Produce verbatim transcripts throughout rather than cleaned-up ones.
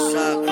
saco.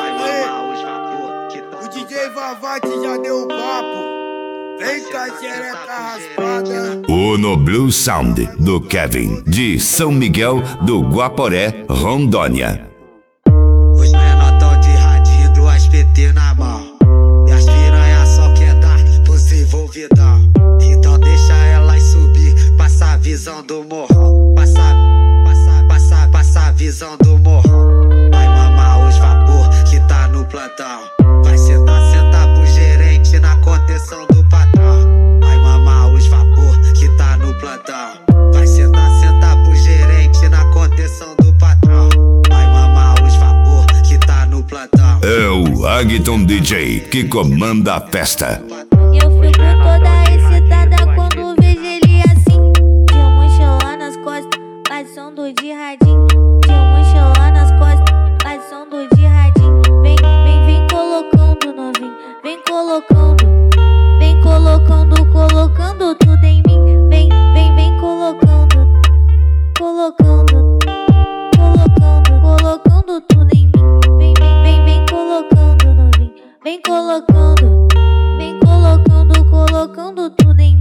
O D J Vavate já deu o papo. Vem com a xereca raspada. O No Blue Sound do Kevin, de São Miguel do Guaporé, Rondônia. Os menotão de radinho, duas P T na mão. E as piranhas só quer dar pros envolvidão. Então deixa elas subir, passa a visão do morrão. Passa, passa, passa, passa a visão do morrão. Vai mamar os vapor que tá no plantão. Vai sentar, sentar pro gerente na contenção do patrão. Vai mamar os vapor que tá no plantão. Vai sentar, sentar pro gerente na contenção do patrão. Vai mamar os vapor que tá no plantão. É o Agton D J que comanda a festa. Eu fico toda excitada quando vejo ele assim. De um mochilão nas costas, passando de radinho. De um mochilão nas costas, passando de radinho. Vem, vem, vem colocando novinho. Vem colocando, vem colocando, colocando tudo em mim. Vem, vem, vem colocando, colocando, colocando, colocando tudo em mim. Vem, vem, vem, vem colocando novinho. Vem colocando, vem colocando, colocando tudo em mim.